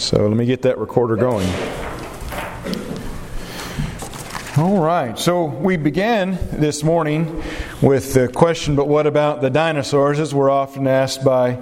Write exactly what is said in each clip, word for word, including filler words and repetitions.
So let me get that recorder going. All right, so we began this morning with the question, but what about the dinosaurs, as we're often asked by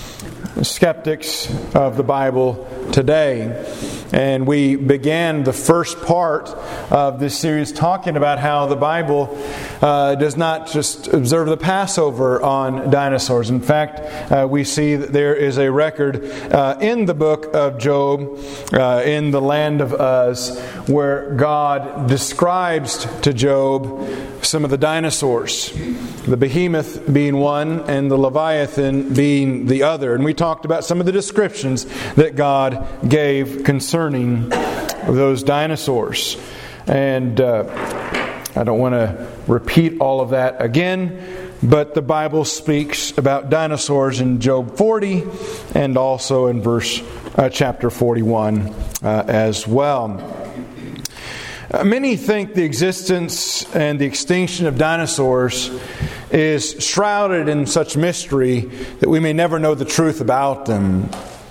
skeptics of the Bible today. And we began the first part of this series talking about how the Bible uh, does not just observe the Passover on dinosaurs. In fact, uh, we see that there is a record uh, in the book of Job, uh, in the land of Uz, where God describes to Job some of the dinosaurs, the behemoth being one and the leviathan being the other. And we talked about some of the descriptions that God gave concerning those dinosaurs. And uh, I don't want to repeat all of that again, but the Bible speaks about dinosaurs in Job forty and also in verse uh, chapter forty-one uh, as well. Uh, many think the existence and the extinction of dinosaurs is shrouded in such mystery that we may never know the truth about them,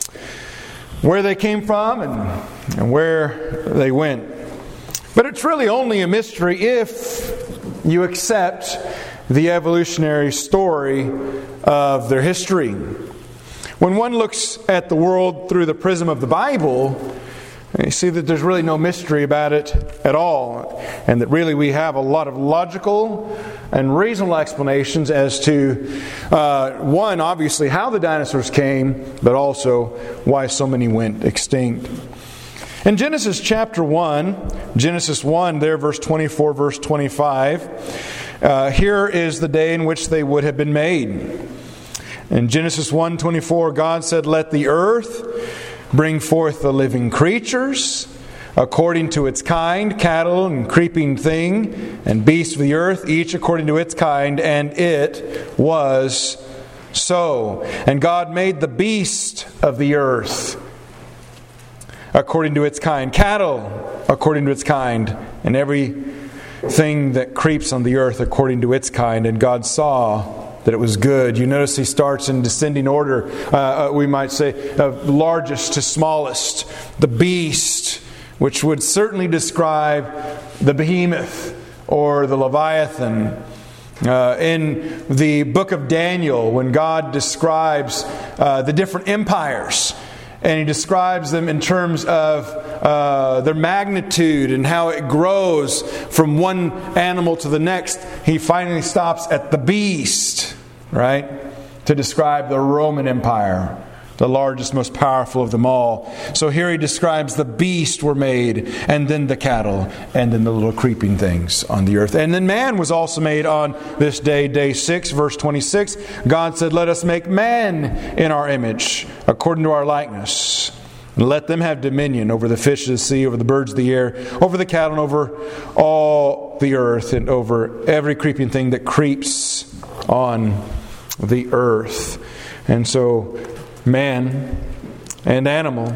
where they came from and, and where they went. But it's really only a mystery if you accept the evolutionary story of their history. When one looks at the world through the prism of the Bible, you see that there's really no mystery about it at all, and that really we have a lot of logical and reasonable explanations as to, uh, one, obviously how the dinosaurs came, but also why so many went extinct. In Genesis chapter one, Genesis one, there, verse twenty-four, verse twenty-five, uh, here is the day in which they would have been made. In Genesis one twenty-four, God said, "Let the earth bring forth the living creatures, according to its kind, cattle and creeping thing, and beasts of the earth, each according to its kind. And it was so. And God made the beast of the earth according to its kind, cattle according to its kind, and everything that creeps on the earth according to its kind. And God saw that it was good." You notice he starts in descending order. Uh, we might say uh, largest to smallest. The beast, which would certainly describe the behemoth or the leviathan. Uh, in the book of Daniel, when God describes uh, the different empires, and He describes them in terms of uh, their magnitude and how it grows from one animal to the next, He finally stops at the beast, right? To describe the Roman Empire, the largest, most powerful of them all. So here He describes the beast were made, and then the cattle, and then the little creeping things on the earth. And then man was also made on this day, day six, verse twenty-six. God said, "Let us make man in our image, according to our likeness. And let them have dominion over the fish of the sea, over the birds of the air, over the cattle, and over all the earth, and over every creeping thing that creeps on the earth." And so man and animal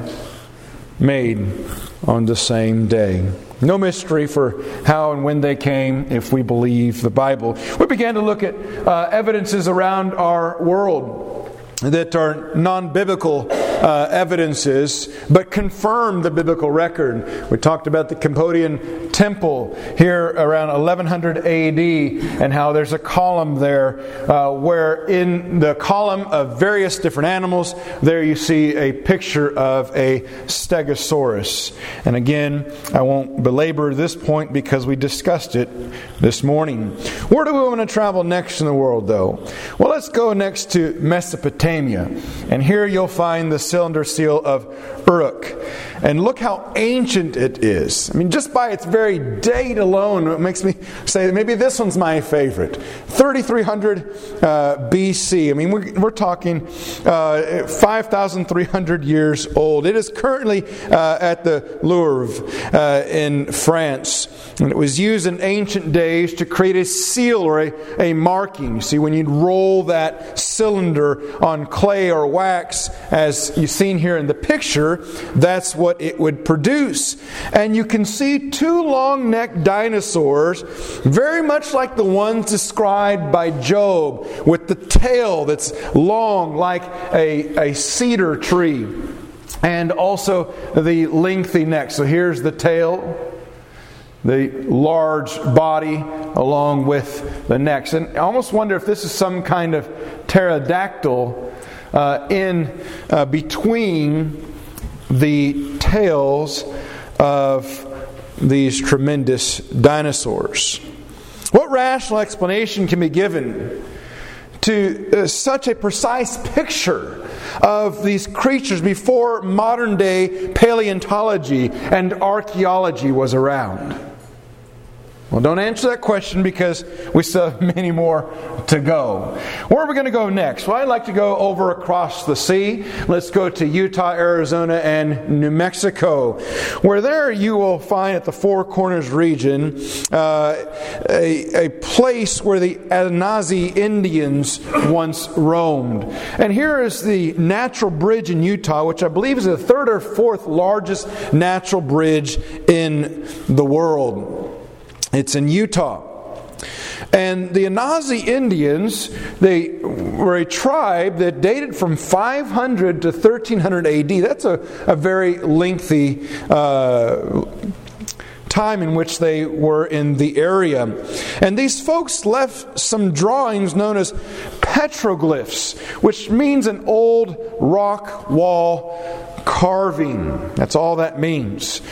made on the same day. No mystery for how and when they came if we believe the Bible. We began to look at uh, evidences around our world that are non-biblical uh, evidences, but confirm the biblical record. We talked about the Cambodian temple here around eleven hundred A D, and how there's a column there uh, where in the column of various different animals, there you see a picture of a stegosaurus. And again, I won't belabor this point because we discussed it this morning. Where do we want to travel next in the world, though? Well, let's go next to Mesopotamia. And here you'll find the cylinder seal of Uruk. And look how ancient it is. I mean, just by its very date alone, it makes me say that maybe this one's my favorite. thirty-three hundred uh, B C. I mean, we're, we're talking uh, five thousand three hundred years old. It is currently uh, at the Louvre uh, in France. And it was used in ancient days to create a seal or a, a marking. You see, when you'd roll that cylinder on clay or wax, as you've seen here in the picture, that's what it would produce. And you can see two long-necked dinosaurs, very much like the ones described by Job, with the tail that's long like a, a cedar tree. and also the lengthy neck. So here's the tail, the large body along with the necks. And I almost wonder if this is some kind of pterodactyl uh, in uh, between the tails of these tremendous dinosaurs. What rational explanation can be given to uh, such a precise picture of these creatures before modern day paleontology and archaeology was around? Well, don't answer that question because we still have many more to go. Where are we going to go next? Well, I'd like to go over across the sea. Let's go to Utah, Arizona, and New Mexico, where there you will find at the Four Corners region uh, a, a place where the Anasazi Indians once roamed. And here is the natural bridge in Utah, which I believe is the third or fourth largest natural bridge in the world. It's in Utah. And the Anasazi Indians, they were a tribe that dated from five hundred to thirteen hundred A D. That's a, a very lengthy uh, time in which they were in the area. And these folks left some drawings known as petroglyphs, which means an old rock wall carving. That's all that means.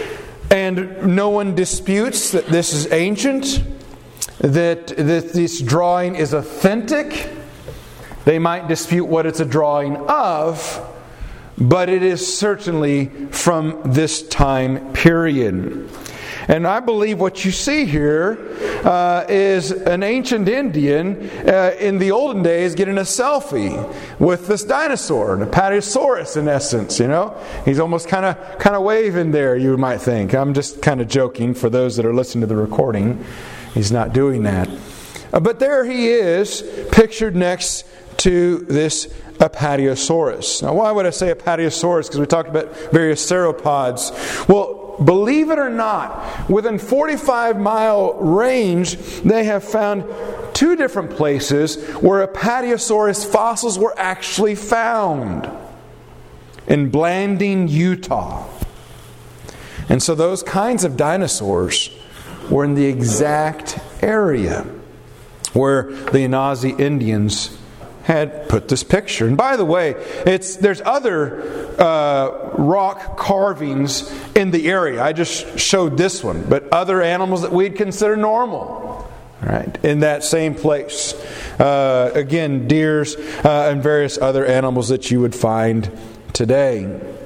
And no one disputes that this is ancient, that, that this drawing is authentic. They might dispute what it's a drawing of, but it is certainly from this time period. And I believe what you see here uh, is an ancient Indian uh, in the olden days getting a selfie with this dinosaur, an Apatosaurus in essence. You know, he's almost kind of kind of waving there. You might think I'm just kind of joking for those that are listening to the recording. He's not doing that, uh, but there he is, pictured next to this Apatosaurus. Now, why would I say Apatosaurus? Because we talked about various sauropods. Well, believe it or not, within forty-five mile range, they have found two different places where Apatosaurus fossils were actually found. In Blanding, Utah. And so those kinds of dinosaurs were in the exact area where the Anasazi Indians had put this picture. And by the way, it's there's other uh, rock carvings in the area. I just showed this one, but other animals that we'd consider normal, right, in that same place. Uh, again, deers uh, and various other animals that you would find today.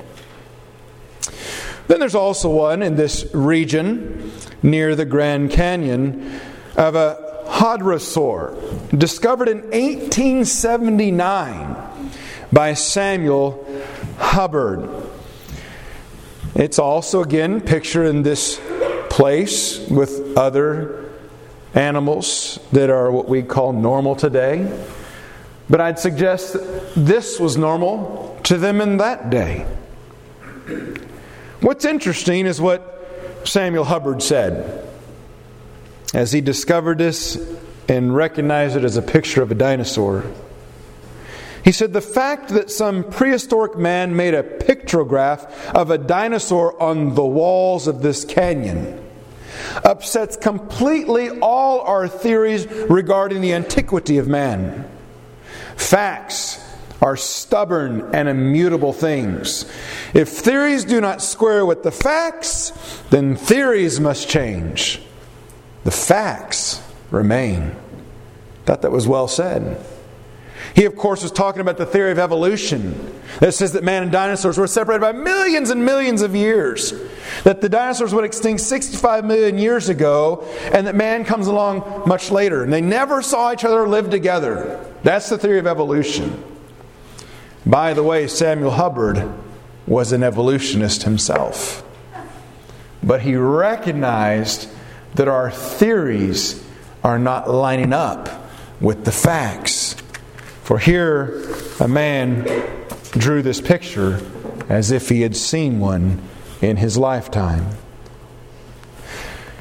Then there's also one in this region near the Grand Canyon of a hadrosaur, discovered in eighteen seventy-nine by Samuel Hubbard. It's also, again, pictured in this place with other animals that are what we call normal today. But I'd suggest that this was normal to them in that day. What's interesting is what Samuel Hubbard said as he discovered this and recognized it as a picture of a dinosaur. He said, the fact that some prehistoric man made a pictograph of a dinosaur on the walls of this canyon upsets completely all our theories regarding the antiquity of man. Facts are stubborn and immutable things. If theories do not square with the facts, then theories must change. The facts remain. Thought that was well said. He, of course, was talking about the theory of evolution that says that man and dinosaurs were separated by millions and millions of years. That the dinosaurs went extinct sixty-five million years ago, and that man comes along much later. And they never saw each other live together. That's the theory of evolution. By the way, Samuel Hubbard was an evolutionist himself. But he recognized that our theories are not lining up with the facts. For here, a man drew this picture as if he had seen one in his lifetime.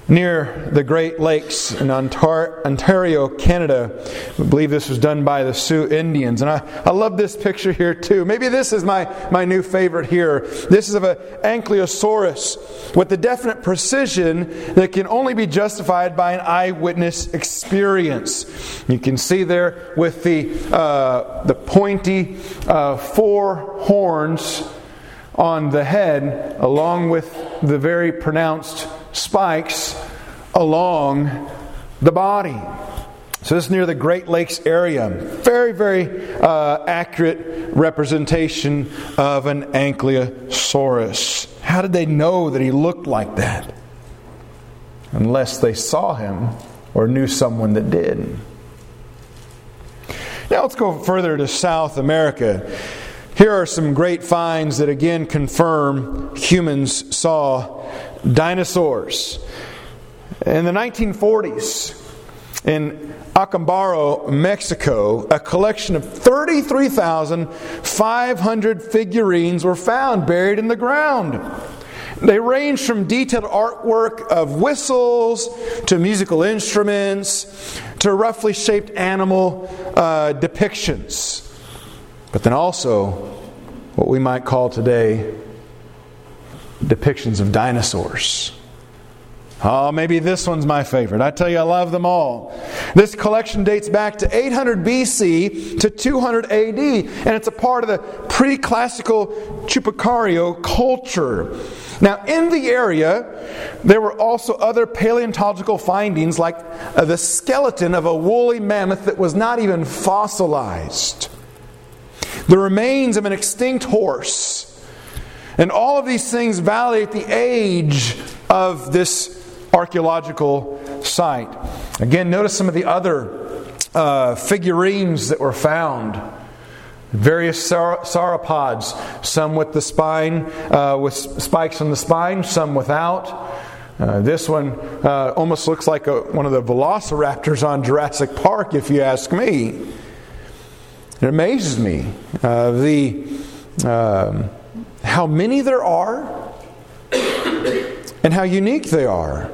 near the Great Lakes in Ontar- Ontario, Canada. I believe this was done by the Sioux Indians. And I, I love this picture here too. Maybe this is my, my new favorite here. This is of an Ankylosaurus with the definite precision that can only be justified by an eyewitness experience. You can see there with the, uh, the pointy uh, four horns on the head, along with the very pronounced spikes along the body. So this is near the Great Lakes area. Very, very uh, accurate representation of an Ankylosaurus. How did they know that he looked like that? Unless they saw him or knew someone that did. Now let's go further to South America. Here are some great finds that again confirm humans saw dinosaurs. In the nineteen forties, in Acambaro, Mexico, a collection of thirty-three thousand five hundred figurines were found buried in the ground. They range from detailed artwork of whistles to musical instruments to roughly shaped animal uh, depictions. But then also what we might call today depictions of dinosaurs. Oh, maybe this one's my favorite. I tell you, I love them all. This collection dates back to eight hundred B C to two hundred A D, and it's a part of the pre-classical Chupacario culture. Now, in the area, there were also other paleontological findings, like uh, the skeleton of a woolly mammoth that was not even fossilized, the remains of an extinct horse. And all of these things validate the age of this archaeological site. Again, notice some of the other uh, figurines that were found. Various saur- sauropods, some with the spine, uh, with spikes on the spine, some without. Uh, this one uh, almost looks like a, one of the velociraptors on Jurassic Park, if you ask me. It amazes me uh, the um, how many there are and how unique they are.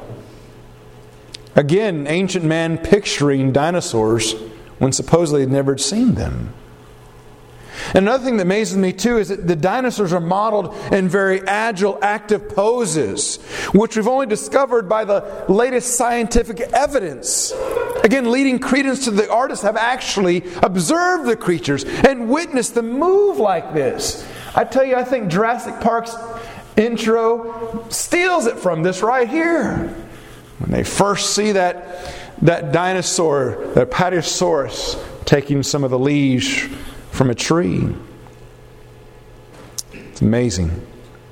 Again, ancient man picturing dinosaurs when supposedly he'd never seen them. And another thing that amazes me too is that the dinosaurs are modeled in very agile, active poses, which we've only discovered by the latest scientific evidence. Again, leading credence to the artists have actually observed the creatures and witnessed them move like this. I tell you, I think Jurassic Park's intro steals it from this right here. When they first see that, that dinosaur, that Apatosaurus, taking some of the leaves from a tree. It's amazing.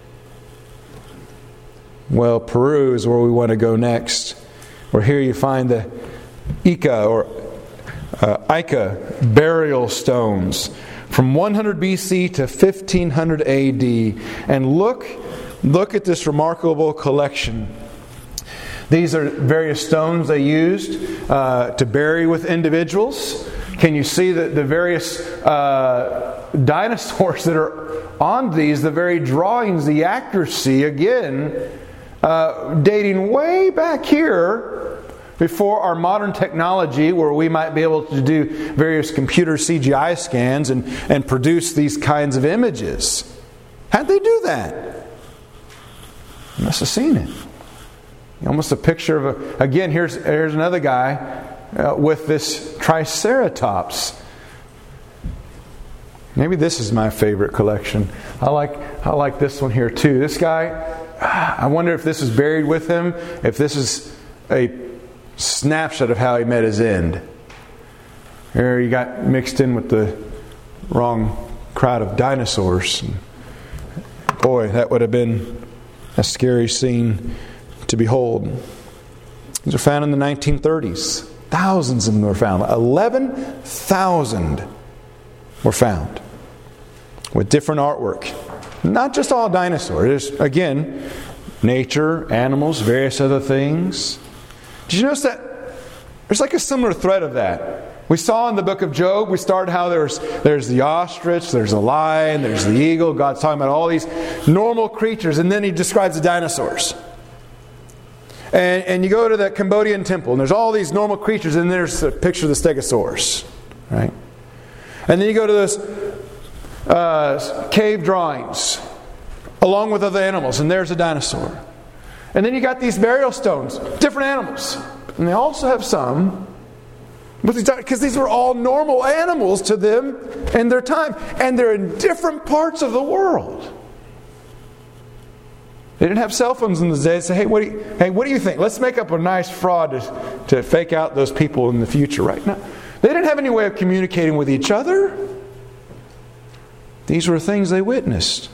Well, Peru is where we want to go next. Where here you find the Ica or uh, Ica burial stones from one hundred B C to fifteen hundred A D. And look, look at this remarkable collection. These are various stones they used uh, to bury with individuals. Can you see the, the various uh, dinosaurs that are on these, the very drawings, the accuracy, again, uh, dating way back here before our modern technology where we might be able to do various computer C G I scans and, and produce these kinds of images. How'd they do that? You must have seen it. Almost a picture of a... Again, here's, here's another guy Uh, with this Triceratops. Maybe this is my favorite collection. I like I like this one here too. This guy, I wonder if this is buried with him, if this is a snapshot of how he met his end. Here he got mixed in with the wrong crowd of dinosaurs. Boy, that would have been a scary scene to behold. These are found in the nineteen thirties. Thousands of them were found. eleven thousand were found with different artwork. Not just all dinosaurs. There's, again, nature, animals, various other things. Did you notice that? There's like a similar thread of that. We saw in the book of Job, we started how there's, there's the ostrich, there's the lion, there's the eagle. God's talking about all these normal creatures, and then He describes the dinosaurs. And, and you go to that Cambodian temple, and there's all these normal creatures, and there's a picture of the Stegosaurus, right? And then you go to those uh, cave drawings, along with other animals, and there's a dinosaur. And then you got these burial stones, different animals, and they also have some, because these were all normal animals to them in their time, and they're in different parts of the world. They didn't have cell phones in those days. Say, hey, what do you, hey, what do you think? Let's make up a nice fraud to, to fake out those people in the future. Right now, they didn't have any way of communicating with each other. These were things they witnessed.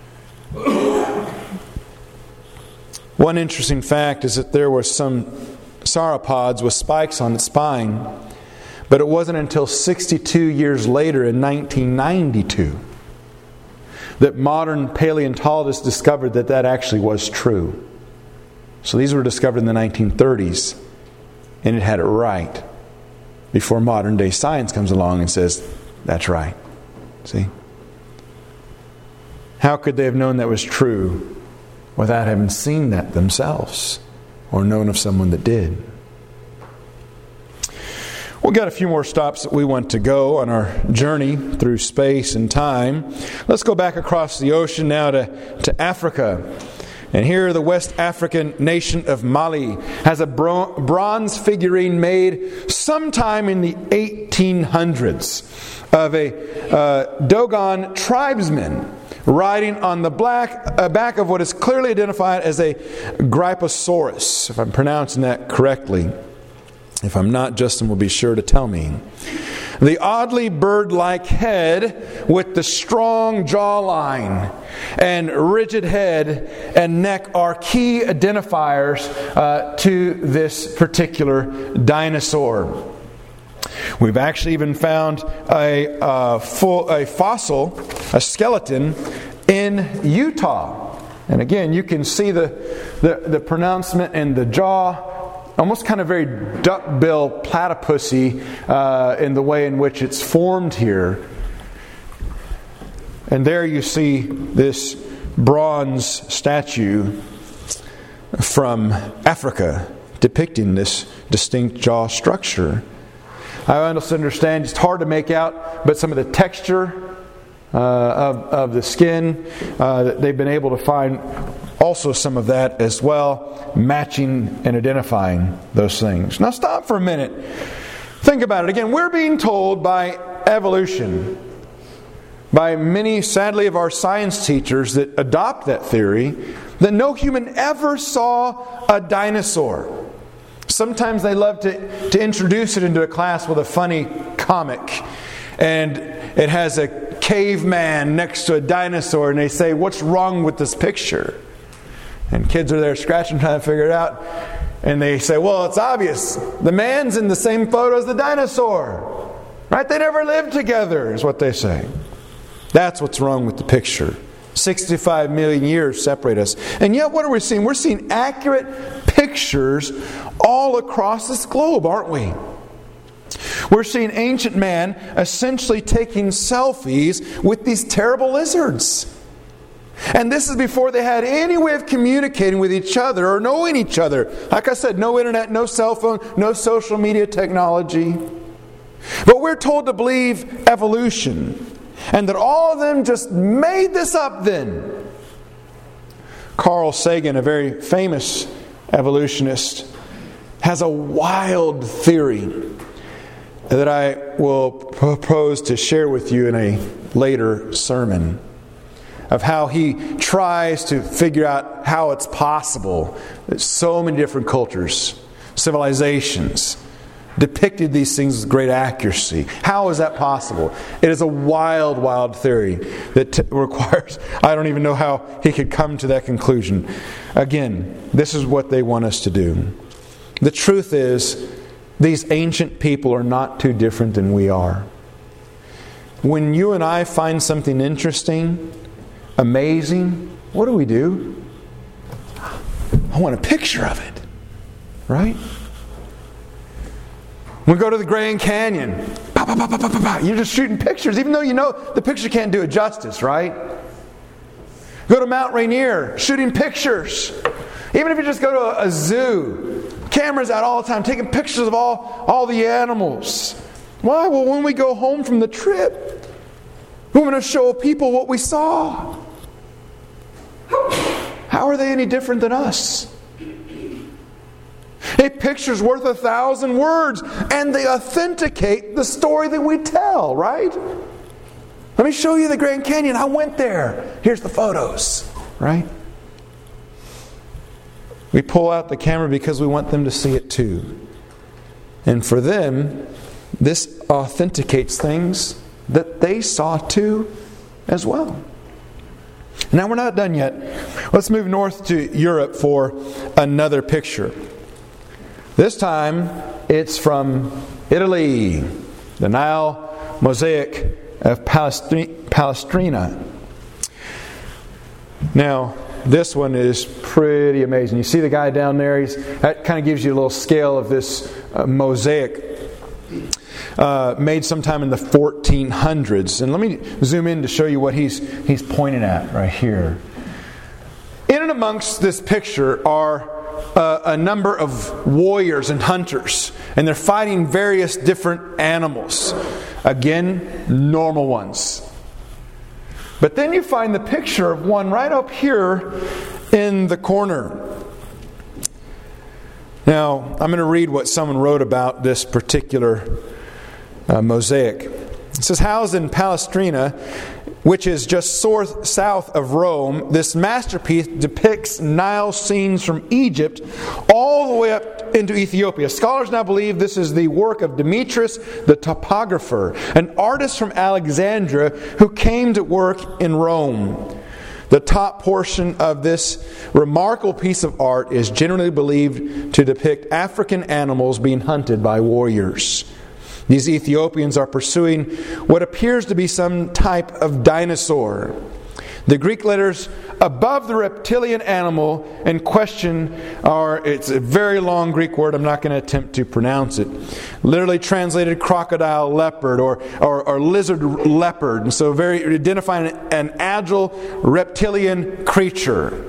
One interesting fact is that there were some sauropods with spikes on its spine, but it wasn't until sixty-two years later, in nineteen ninety-two, that modern paleontologists discovered that that actually was true. So these were discovered in the nineteen thirties, and it had it right before modern day science comes along and says, that's right. See? How could they have known that was true without having seen that themselves or known of someone that did? We've got a few more stops that we want to go on our journey through space and time. Let's go back across the ocean now to, to Africa. And here the West African nation of Mali has a bro- bronze figurine made sometime in the eighteen hundreds of a uh, Dogon tribesman riding on the black uh, back of what is clearly identified as a Gryposaurus, if I'm pronouncing that correctly. If I'm not, Justin will be sure to tell me. The oddly bird-like head with the strong jawline and rigid head and neck are key identifiers uh, to this particular dinosaur. We've actually even found a, uh, full, a fossil, a skeleton, in Utah. And again, you can see the, the, the pronouncement in the jaw, almost kind of very duckbill platypusy uh, in the way in which it's formed here. And there you see this bronze statue from Africa depicting this distinct jaw structure. I also understand it's hard to make out, but some of the texture uh, of, of the skin, uh, they've been able to find also some of that as well, matching and identifying those things. Now stop for a minute. Think about it. Again, we're being told by evolution, by many, sadly, of our science teachers that adopt that theory, that no human ever saw a dinosaur. Sometimes they love to, to introduce it into a class with a funny comic. And it has a caveman next to a dinosaur, and they say, what's wrong with this picture? And kids are there scratching, trying to figure it out. And they say, well, it's obvious. The man's in the same photo as the dinosaur. Right? They never lived together, is what they say. That's what's wrong with the picture. sixty-five million years separate us. And yet, what are we seeing? We're seeing accurate pictures all across this globe, aren't we? We're seeing ancient man essentially taking selfies with these terrible lizards. And this is before they had any way of communicating with each other or knowing each other. Like I said, no internet, no cell phone, no social media technology. But we're told to believe evolution, and that all of them just made this up then. Carl Sagan, a very famous evolutionist, has a wild theory that I will propose to share with you in a later sermon, of how he tries to figure out how it's possible that so many different cultures, civilizations, depicted these things with great accuracy. How is that possible? It is a wild, wild theory that t- requires, I don't even know how he could come to that conclusion. Again, this is what they want us to do. The truth is, these ancient people are not too different than we are. When you and I find something interesting, amazing, what do we do? I want a picture of it. Right? We go to the Grand Canyon. Bah, bah, bah, bah, bah, bah. You're just shooting pictures, even though you know the picture can't do it justice, right? Go to Mount Rainier, shooting pictures. Even if you just go to a zoo, cameras out all the time, taking pictures of all, all the animals. Why? Well, when we go home from the trip, we want to show people what we saw. How are they any different than us? A picture's worth a thousand words, and they authenticate the story that we tell, right? Let me show you the Grand Canyon. I went there. Here's the photos, right? We pull out the camera because we want them to see it too. And for them, this authenticates things that they saw too as well. Now we're not done yet. Let's move north to Europe for another picture. This time it's from Italy, the Nile mosaic of Palestrina. Now, this one is pretty amazing. You see the guy down there? He's, that kind of gives you a little scale of this uh, mosaic uh, made sometime in the fourteen hundreds. And let me zoom in to show you what he's he's pointing at right here. In and amongst this picture are uh, a number of warriors and hunters, and they're fighting various different animals. Again, normal ones. But then you find the picture of one right up here in the corner. Now, I'm going to read what someone wrote about this particular uh, mosaic. It says, housed in Palestrina, which is just south, south of Rome, this masterpiece depicts Nile scenes from Egypt all the way up into Ethiopia. Scholars now believe this is the work of Demetrius the topographer, an artist from Alexandria who came to work in Rome. The top portion of this remarkable piece of art is generally believed to depict African animals being hunted by warriors. These Ethiopians are pursuing what appears to be some type of dinosaur. The Greek letters above the reptilian animal in question are, it's a very long Greek word, I'm not going to attempt to pronounce it. Literally translated crocodile leopard or, or, or lizard leopard. And so very identifying an agile reptilian creature.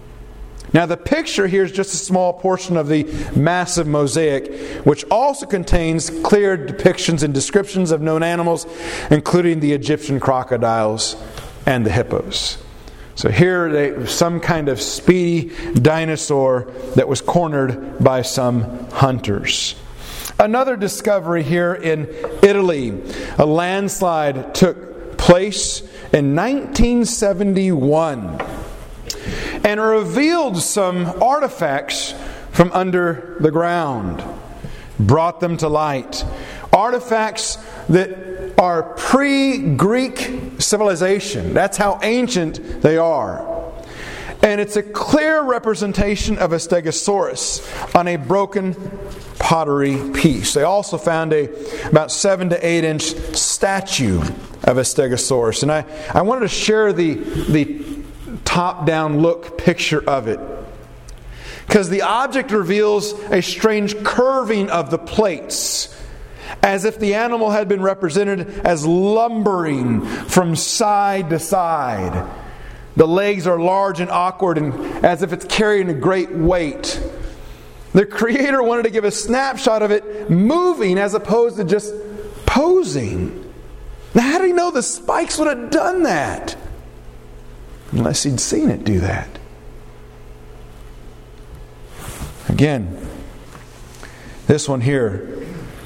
Now the picture here is just a small portion of the massive mosaic, which also contains clear depictions and descriptions of known animals, including the Egyptian crocodiles and the hippos. So here they some kind of speedy dinosaur that was cornered by some hunters. Another discovery here in Italy. A landslide took place in nineteen seventy-one. And revealed some artifacts from under the ground. Brought them to light. Artifacts that are pre-Greek civilization. That's how ancient they are. And it's a clear representation of a Stegosaurus on a broken pottery piece. They also found a about seven to eight inch statue of a Stegosaurus. And I, I wanted to share the the top-down look picture of it. Because the object reveals a strange curving of the plates, as if the animal had been represented as lumbering from side to side. The legs are large and awkward, and as if it's carrying a great weight. The creator wanted to give a snapshot of it moving as opposed to just posing. Now, how do you know the spikes would have done that? Unless he'd seen it do that. Again, this one here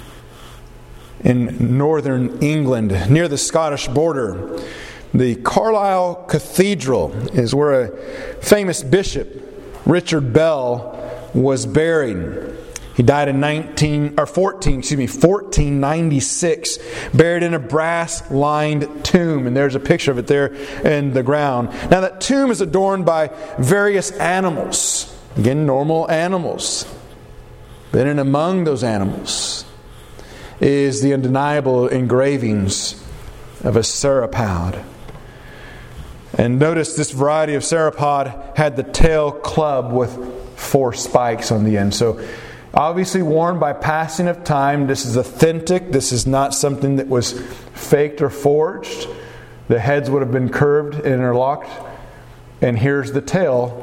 in northern England, near the Scottish border, the Carlisle Cathedral is where a famous bishop, Richard Bell, was buried. He died in nineteen or fourteen, excuse me, fourteen ninety-six, buried in a brass-lined tomb, and there's a picture of it there in the ground. Now that tomb is adorned by various animals, again, normal animals. But in among those animals is the undeniable engravings of a sauropod. And notice this variety of sauropod had the tail club with four spikes on the end. So obviously worn by passing of time. This is authentic. This is not something that was faked or forged. The heads would have been curved and interlocked. And here's the tail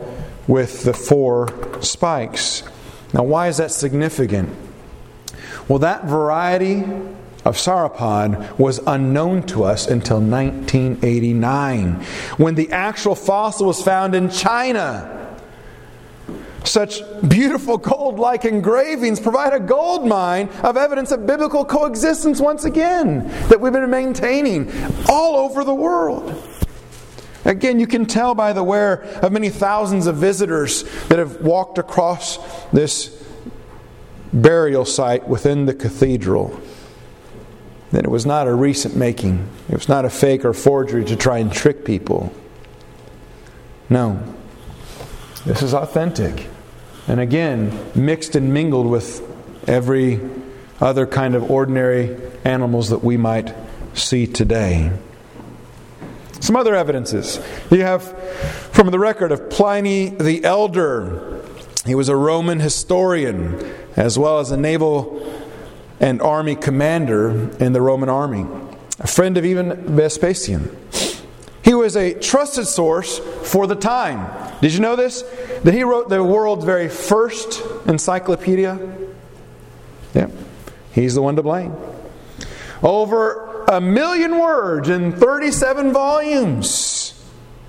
with the four spikes. Now, why is that significant? Well, that variety of sauropod was unknown to us until nineteen eighty-nine, when the actual fossil was found in China. Such beautiful gold-like engravings provide a gold mine of evidence of biblical coexistence once again that we've been maintaining all over the world. Again, you can tell by the wear of many thousands of visitors that have walked across this burial site within the cathedral that it was not a recent making. It was not a fake or forgery to try and trick people. No. This is authentic. And again, mixed and mingled with every other kind of ordinary animals that we might see today. Some other evidences. You have from the record of Pliny the Elder. He was a Roman historian as well as a naval and army commander in the Roman army. A friend of even Vespasian. He was a trusted source for the time. Did you know this? That he wrote the world's very first encyclopedia? Yeah. He's the one to blame. Over a million words in thirty-seven volumes.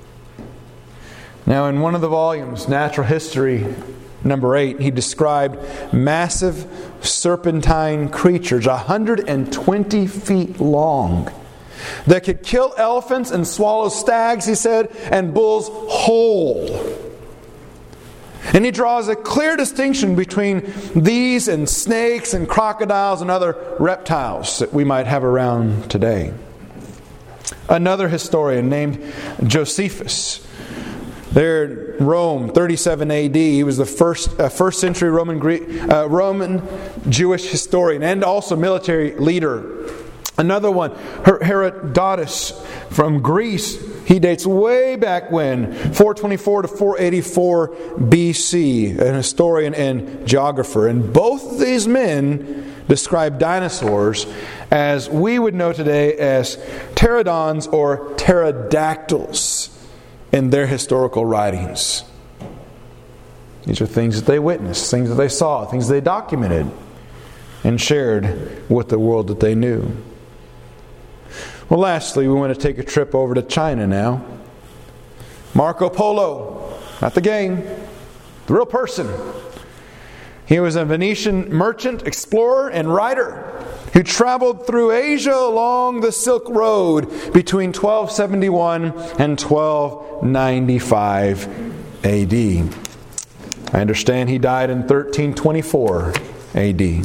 Now, in one of the volumes, Natural History, number eight, he described massive serpentine creatures, one hundred twenty feet long, that could kill elephants and swallow stags, he said, and bulls whole. And he draws a clear distinction between these and snakes and crocodiles and other reptiles that we might have around today. Another historian named Josephus, there in Rome, thirty-seven A D, he was the first uh, first century Roman Greek, uh, Roman Jewish historian and also military leader. Another one, Her- Herodotus from Greece, he dates way back when, four twenty-four to four eighty-four B C, an historian and geographer. And both of these men describe dinosaurs as we would know today as pterodons or pterodactyls in their historical writings. These are things that they witnessed, things that they saw, things they documented and shared with the world that they knew. Well, lastly, we want to take a trip over to China now. Marco Polo, not the game, the real person. He was a Venetian merchant, explorer, and writer who traveled through Asia along the Silk Road between twelve seventy-one and twelve ninety-five A D. I understand he died in thirteen twenty-four A D.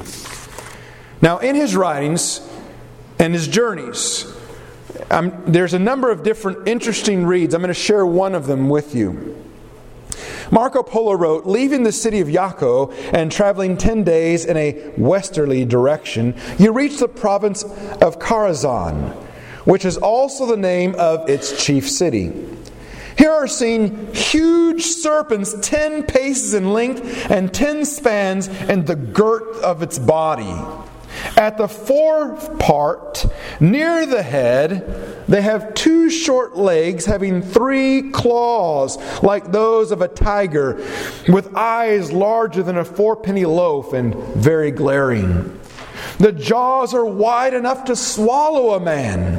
Now, in his writings and his journeys, Um, there's a number of different interesting reads. I'm going to share one of them with you. Marco Polo wrote, leaving the city of Yako and traveling ten days in a westerly direction, you reach the province of Karazhan, which is also the name of its chief city. Here are seen huge serpents ten paces in length and ten spans in the girth of its body. At the forepart, near the head, they have two short legs having three claws like those of a tiger, with eyes larger than a fourpenny loaf and very glaring. The jaws are wide enough to swallow a man.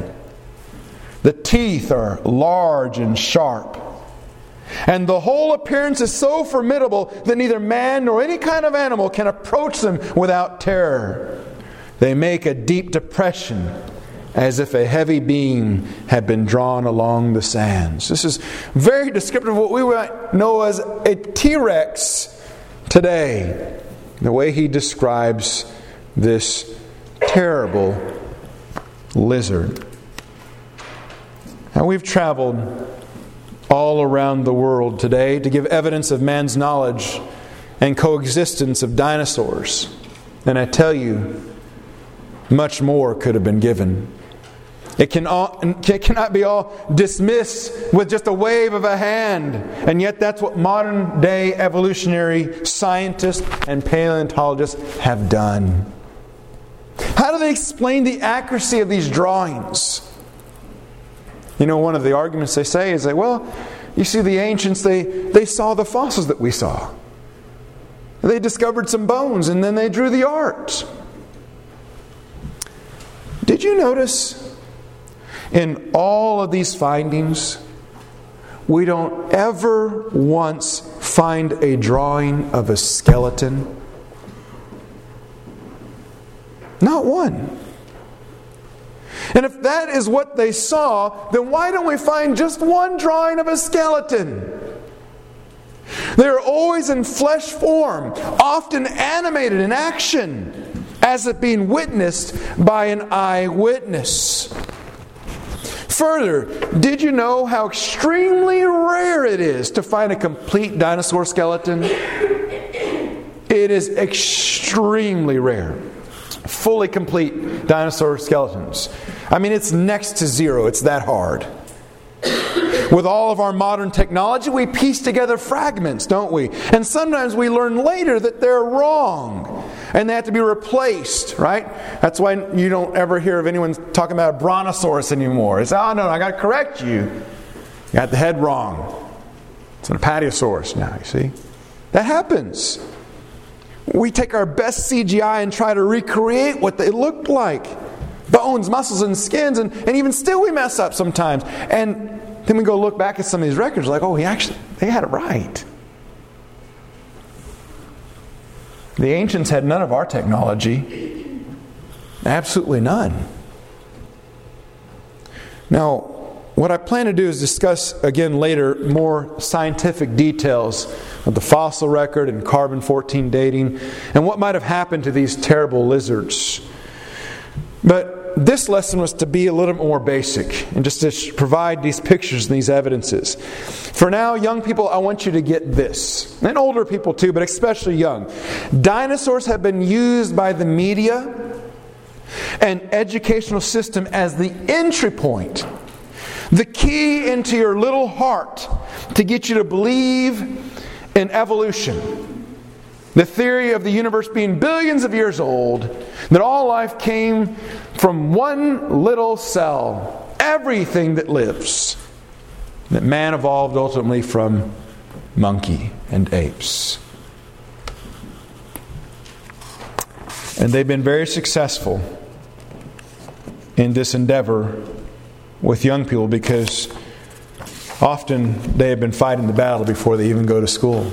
The teeth are large and sharp. And the whole appearance is so formidable that neither man nor any kind of animal can approach them without terror. They make a deep depression as if a heavy beam had been drawn along the sands. This is very descriptive of what we might know as a T-Rex today. The way he describes this terrible lizard. Now, we've traveled all around the world today to give evidence of man's knowledge and coexistence of dinosaurs. And I tell you, much more could have been given. It, can all, it cannot be all dismissed with just a wave of a hand. And yet that's what modern day evolutionary scientists and paleontologists have done. How do they explain the accuracy of these drawings? You know, one of the arguments they say is that, well, you see, the ancients, they, they saw the fossils that we saw. They discovered some bones, and then they drew the art. Did you notice in all of these findings, we don't ever once find a drawing of a skeleton? Not one. And if that is what they saw, then why don't we find just one drawing of a skeleton? They're always in flesh form, often animated in action, as it being witnessed by an eyewitness. Further, did you know how extremely rare it is to find a complete dinosaur skeleton? It is extremely rare. Fully complete dinosaur skeletons. I mean, it's next to zero. It's that hard. With all of our modern technology, we piece together fragments, don't we? And sometimes we learn later that they're wrong and they have to be replaced, right? That's why you don't ever hear of anyone talking about a brontosaurus anymore. It's, oh no, I got to correct you. You got the head wrong. It's an apatiosaurus now, you see? That happens. We take our best C G I and try to recreate what they looked like. Bones, muscles, and skins, and, and even still we mess up sometimes. And then we go look back at some of these records like, oh, he actually, they had it right. The ancients had none of our technology. Absolutely none. Now, what I plan to do is discuss again later more scientific details of the fossil record and carbon fourteen dating and what might have happened to these terrible lizards. But this lesson was to be a little more basic and just to provide these pictures and these evidences. For now, young people, I want you to get this. And older people too, but especially young. Dinosaurs have been used by the media and educational system as the entry point, the key into your little heart to get you to believe in evolution. The theory of the universe being billions of years old, that all life came from one little cell, everything that lives, that man evolved ultimately from monkey and apes. And they've been very successful in this endeavor with young people because often they have been fighting the battle before they even go to school.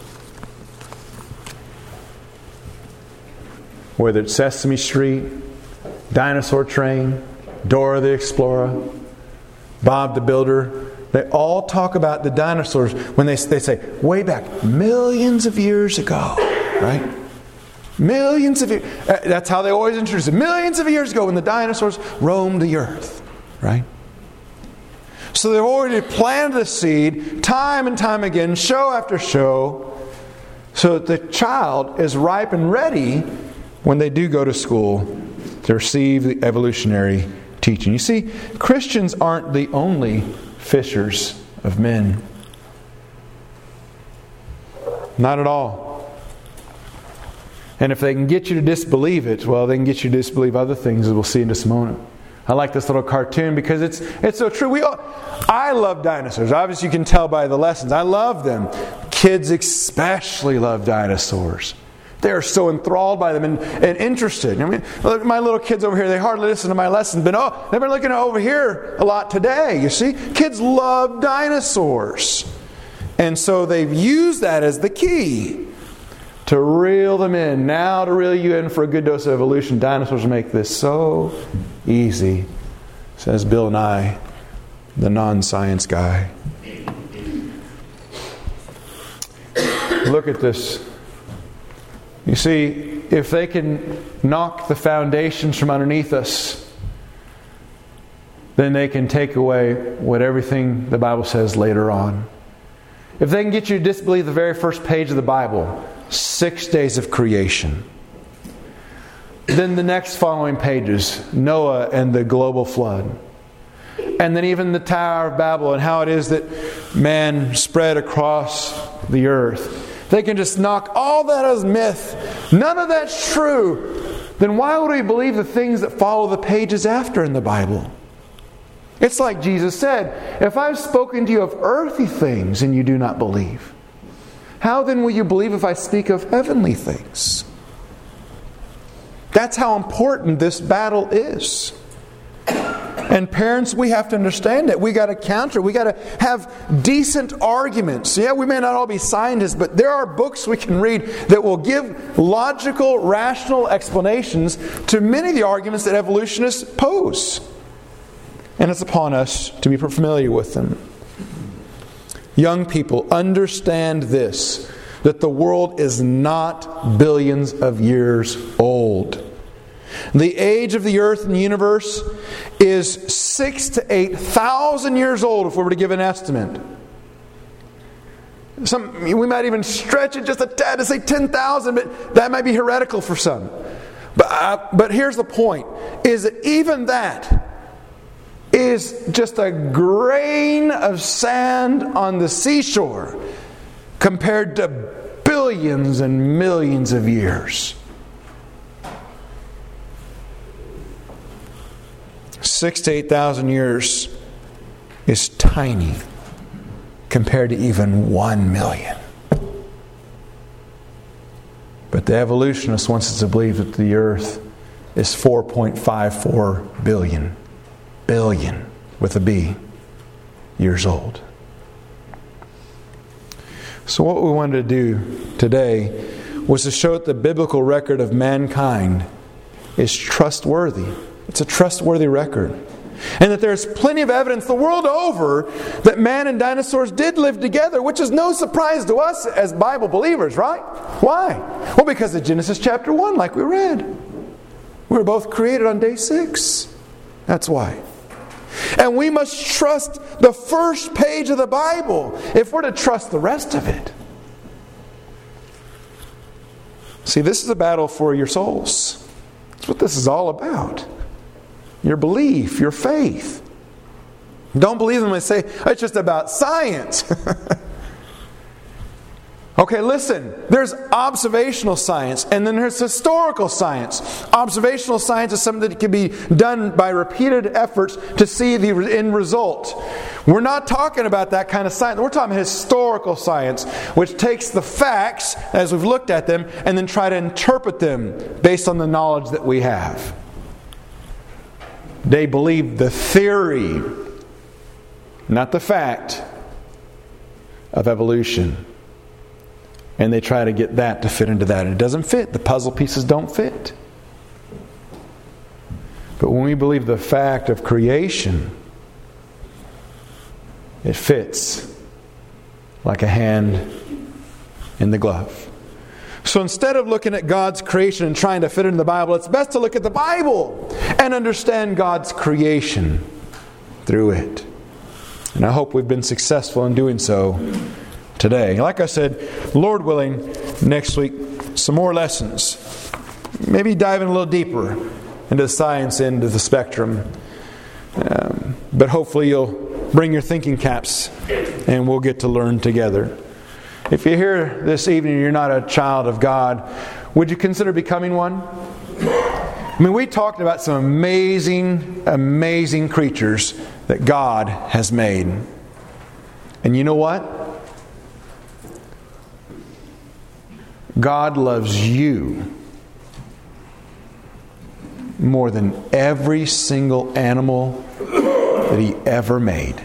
Whether it's Sesame Street, Dinosaur Train, Dora the Explorer, Bob the Builder, they all talk about the dinosaurs when they, they say, way back, millions of years ago, right? Millions of years. That's how they always introduce it. Millions of years ago when the dinosaurs roamed the earth, right? So they've already planted a seed time and time again, show after show, so that the child is ripe and ready when they do go to school to receive the evolutionary teaching. You see, Christians aren't the only fishers of men. Not at all. And if they can get you to disbelieve it, well, they can get you to disbelieve other things, as we'll see in just a moment. I like this little cartoon because it's it's so true. We all, I love dinosaurs. Obviously, you can tell by the lessons. I love them. Kids especially love dinosaurs. They're so enthralled by them and, and interested. I mean, look at my little kids over here. They hardly listen to my lessons, but oh, they've been looking over here a lot today. You see, kids love dinosaurs, and so they've used that as the key to reel them in. Now, to reel you in for a good dose of evolution, dinosaurs make this so easy, says Bill Nye, the non-science guy. Look at this. You see, if they can knock the foundations from underneath us, then they can take away what everything the Bible says later on. If they can get you to disbelieve the very first page of the Bible, six days of creation, then the next following pages, Noah and the global flood, and then even the Tower of Babel and how it is that man spread across the earth. They can just knock all that as myth. None of that's true. Then why would we believe the things that follow the pages after in the Bible? It's like Jesus said, if I've spoken to you of earthly things and you do not believe, how then will you believe if I speak of heavenly things? That's how important this battle is. And parents, we have to understand it. We got to counter. We got to have decent arguments. Yeah, we may not all be scientists, but there are books we can read that will give logical, rational explanations to many of the arguments that evolutionists pose. And it's upon us to be familiar with them. Young people, understand this, that the world is not billions of years old. The age of the earth and the universe is six to eight thousand years old, if we were to give an estimate. Some, we might even stretch it just a tad to say ten thousand, but that might be heretical for some. But, uh, but here's the point, is that even that is just a grain of sand on the seashore compared to billions and millions of years. Six to eight thousand years is tiny compared to even one million. But the evolutionists wants us to believe that the earth is four point five four billion. Billion, with a B, years old. So what we wanted to do today was to show that the biblical record of mankind is trustworthy. It's a trustworthy record. And that there's plenty of evidence the world over that man and dinosaurs did live together, which is no surprise to us as Bible believers, right? Why? Well, because of Genesis chapter one, like we read. We were both created on day six. That's why. And we must trust the first page of the Bible if we're to trust the rest of it. See, this is a battle for your souls. That's what this is all about. Your belief, your faith. Don't believe them and say, it's just about science. Okay, listen. There's observational science and then there's historical science. Observational science is something that can be done by repeated efforts to see the end result. We're not talking about that kind of science. We're talking historical science, which takes the facts as we've looked at them and then try to interpret them based on the knowledge that we have. They believe the theory, not the fact, of evolution. And they try to get that to fit into that. It doesn't fit. The puzzle pieces don't fit. But when we believe the fact of creation, it fits like a hand in the glove. So instead of looking at God's creation and trying to fit it in the Bible, it's best to look at the Bible and understand God's creation through it. And I hope we've been successful in doing so today. Like I said, Lord willing, next week, some more lessons. Maybe diving a little deeper into the science end of the spectrum. Um, but hopefully you'll bring your thinking caps and we'll get to learn together. If you're here this evening and you're not a child of God, would you consider becoming one? I mean, we talked about some amazing, amazing creatures that God has made. And you know what? God loves you more than every single animal that He ever made.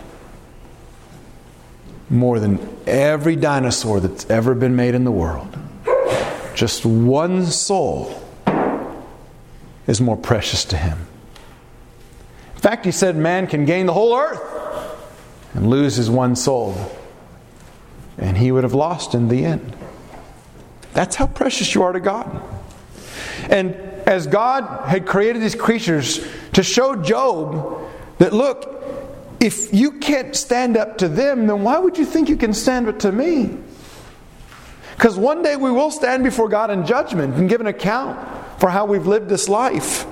More than every dinosaur that's ever been made in the world. Just one soul is more precious to Him. In fact, He said man can gain the whole earth and lose his one soul. And he would have lost in the end. That's how precious you are to God. And as God had created these creatures to show Job that, look, if you can't stand up to them, then why would you think you can stand up to me? Because one day we will stand before God in judgment and give an account for how we've lived this life.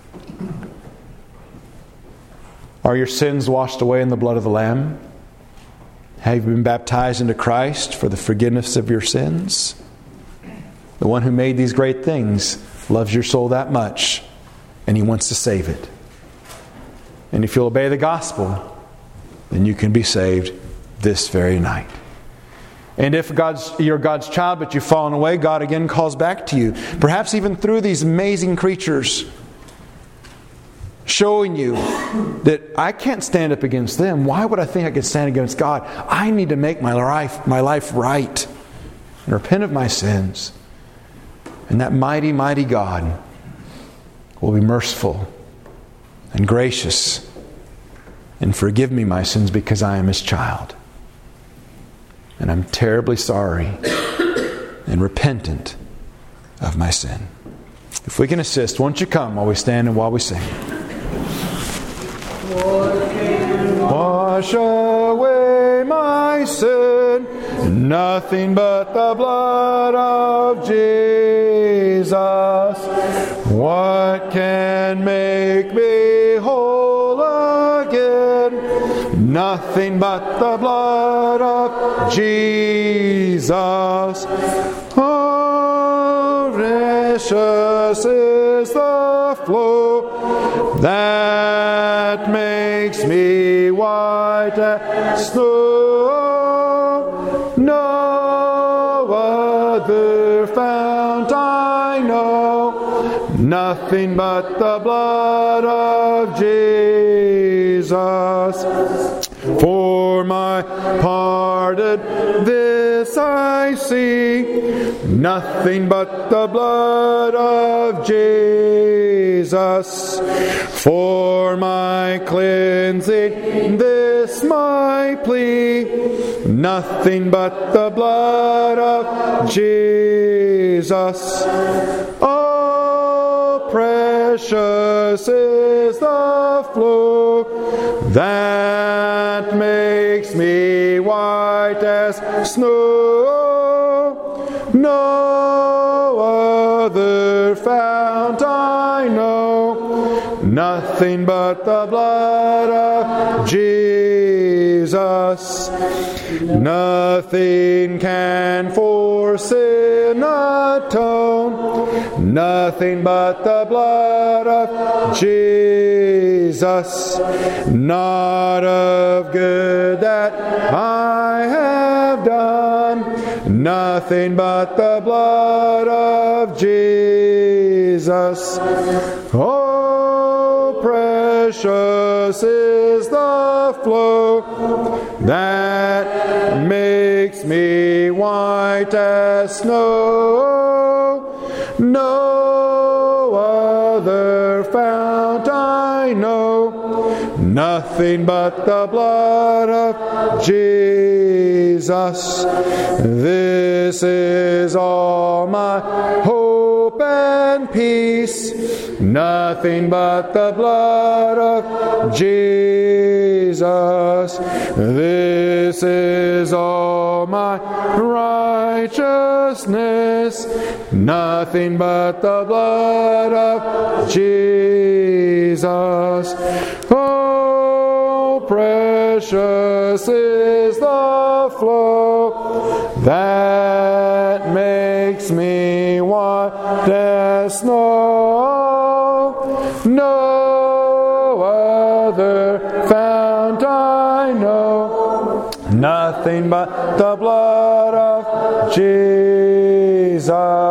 Are your sins washed away in the blood of the Lamb? Have you been baptized into Christ for the forgiveness of your sins? The one who made these great things loves your soul that much, and He wants to save it. And if you'll obey the gospel, then you can be saved this very night. And if God's, you're God's child, but you've fallen away, God again calls back to you. Perhaps even through these amazing creatures, showing you that I can't stand up against them. Why would I think I could stand against God? I need to make my life, my life right and repent of my sins. And that mighty, mighty God will be merciful and gracious and forgive me my sins because I am His child. And I'm terribly sorry and repentant of my sin. If we can assist, won't you come while we stand and while we sing? Wash away my sin, nothing but the blood of Jesus. What can make me whole again? Nothing but the blood of Jesus. Oh, precious is the flow that makes me white as snow. No other fount I know, nothing but the blood of Jesus. For my pardon this I see, nothing but the blood of Jesus. For my cleansing this my plea, nothing but the blood of Jesus. Oh, precious is the flow that makes me white as snow. No other fount I know, nothing but the blood of Jesus. Nothing can for sin atone, nothing but the blood of Jesus. Not of good that I have done, nothing but the blood of Jesus. Oh, precious is the flow that makes me white as snow. No other fount I know, nothing but the blood of Jesus. This is all my hope and peace, nothing but the blood of Jesus. This is all my righteousness, nothing but the blood of Jesus. Oh, precious is the flow that makes me white as snow. No other fount I know, nothing but the blood of Jesus.